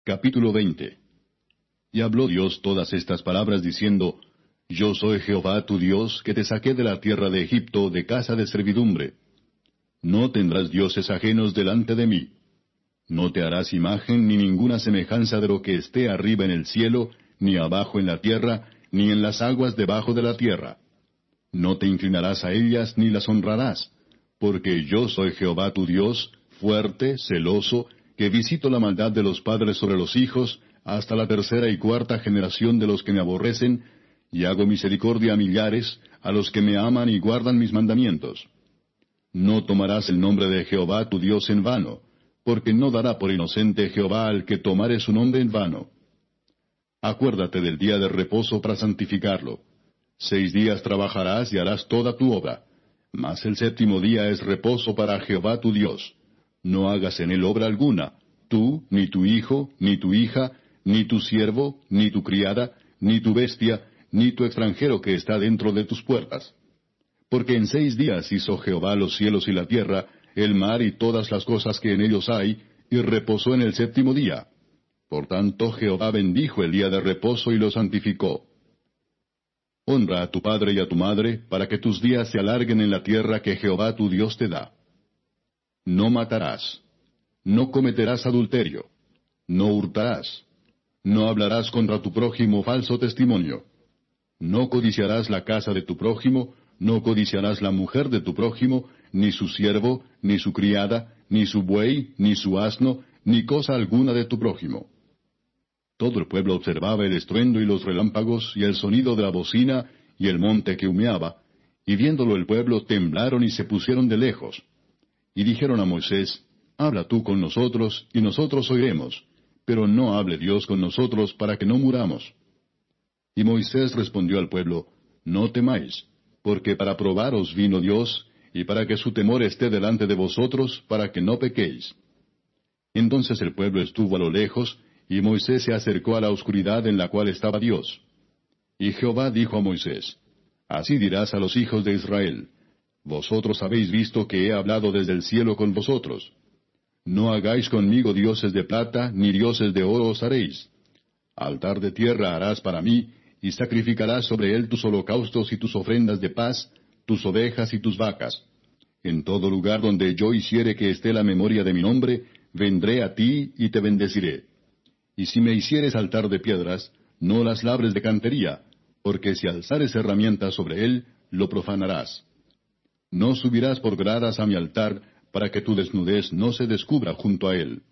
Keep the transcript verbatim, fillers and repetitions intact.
Capítulo veinte. Y habló Dios todas estas palabras diciendo, Yo soy Jehová tu Dios, que te saqué de la tierra de Egipto, de casa de servidumbre. No tendrás dioses ajenos delante de mí. No te harás imagen ni ninguna semejanza de lo que esté arriba en el cielo, ni abajo en la tierra, ni en las aguas debajo de la tierra. No te inclinarás a ellas ni las honrarás, porque yo soy Jehová tu Dios, fuerte, celoso, que visito la maldad de los padres sobre los hijos, hasta la tercera y cuarta generación de los que me aborrecen, y hago misericordia a millares, a los que me aman y guardan mis mandamientos. No tomarás el nombre de Jehová tu Dios en vano, porque no dará por inocente Jehová al que tomare su nombre en vano. Acuérdate del día de reposo para santificarlo. Seis días trabajarás y harás toda tu obra, mas el séptimo día es reposo para Jehová tu Dios. No hagas en él obra alguna, tú, ni tu hijo, ni tu hija, ni tu siervo, ni tu criada, ni tu bestia, ni tu extranjero que está dentro de tus puertas. Porque en seis días hizo Jehová los cielos y la tierra, el mar y todas las cosas que en ellos hay, y reposó en el séptimo día. Por tanto Jehová bendijo el día de reposo y lo santificó. Honra a tu padre y a tu madre, para que tus días se alarguen en la tierra que Jehová tu Dios te da. No matarás. No cometerás adulterio. No hurtarás. No hablarás contra tu prójimo falso testimonio. No codiciarás la casa de tu prójimo, no codiciarás la mujer de tu prójimo, ni su siervo, ni su criada, ni su buey, ni su asno, ni cosa alguna de tu prójimo. Todo el pueblo observaba el estruendo y los relámpagos, y el sonido de la bocina, y el monte que humeaba, y viéndolo el pueblo temblaron y se pusieron de lejos. Y dijeron a Moisés, Habla tú con nosotros, y nosotros oiremos, pero no hable Dios con nosotros para que no muramos. Y Moisés respondió al pueblo, No temáis, porque para probaros vino Dios, y para que su temor esté delante de vosotros, para que no pequéis. Entonces el pueblo estuvo a lo lejos, y Moisés se acercó a la oscuridad en la cual estaba Dios. Y Jehová dijo a Moisés, Así dirás a los hijos de Israel, Vosotros habéis visto que he hablado desde el cielo con vosotros. No hagáis conmigo dioses de plata, ni dioses de oro os haréis. Altar de tierra harás para mí, y sacrificarás sobre él tus holocaustos y tus ofrendas de paz, tus ovejas y tus vacas. En todo lugar donde yo hiciere que esté la memoria de mi nombre, vendré a ti y te bendeciré. Y si me hicieres altar de piedras, no las labres de cantería, porque si alzares herramientas sobre él, lo profanarás. No subirás por gradas a mi altar, para que tu desnudez no se descubra junto a él.